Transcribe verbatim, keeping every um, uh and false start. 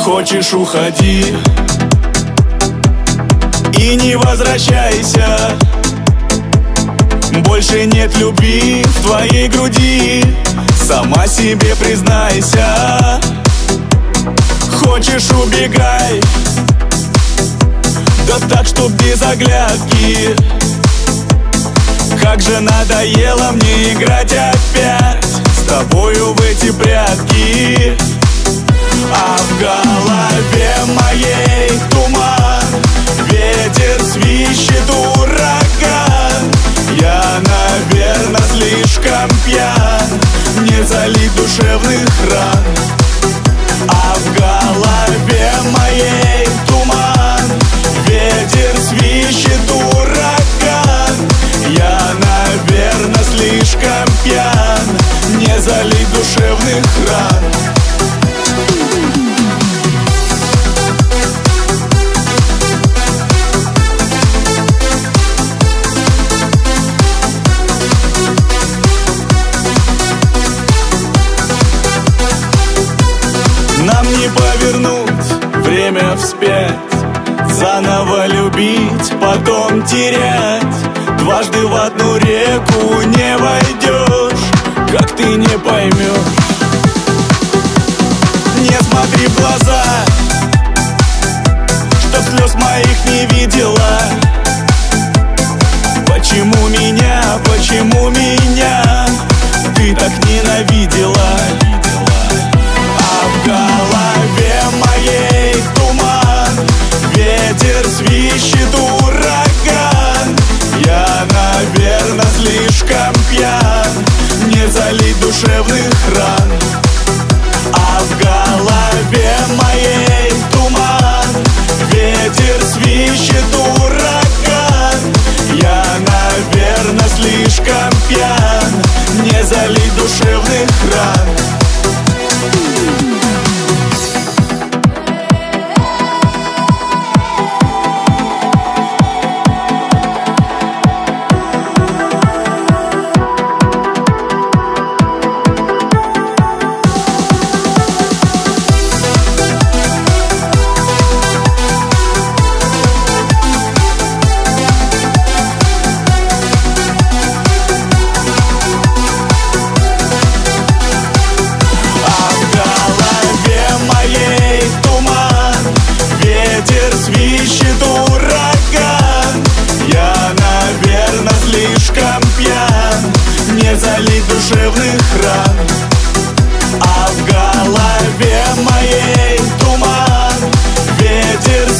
Хочешь — уходи и не возвращайся. Больше нет любви в твоей груди, сама себе признайся. Хочешь — убегай, да так, чтоб без оглядки. Как же надоело мне играть опять с тобою в эти прятки. А в голове моей туман, ветер свищет, ураган. Я, наверно, слишком пьян, не залить душевных ран. А в голове моей туман, ветер свищет, ураган. Я, наверно, слишком пьян, не залить душевных ран. Нам не повернуть время вспять, заново любить, потом терять. Дважды в одну реку не войдешь, как ты не поймешь. Не смотри в глаза, чтоб слез моих не видела. Почему меня, почему меня ты так ненавидела? А в голове моей туман, ветер свищет, ураган. Я, наверно, слишком пьян, не залить душевных ран. А в голове моей туман, ветер свищет, ураган. Я, наверно, слишком пьян, не залить душевных ран. Свищет, ураган. Я, наверно, слишком пьян, не залить душевных ран. А в голове моей туман, ветер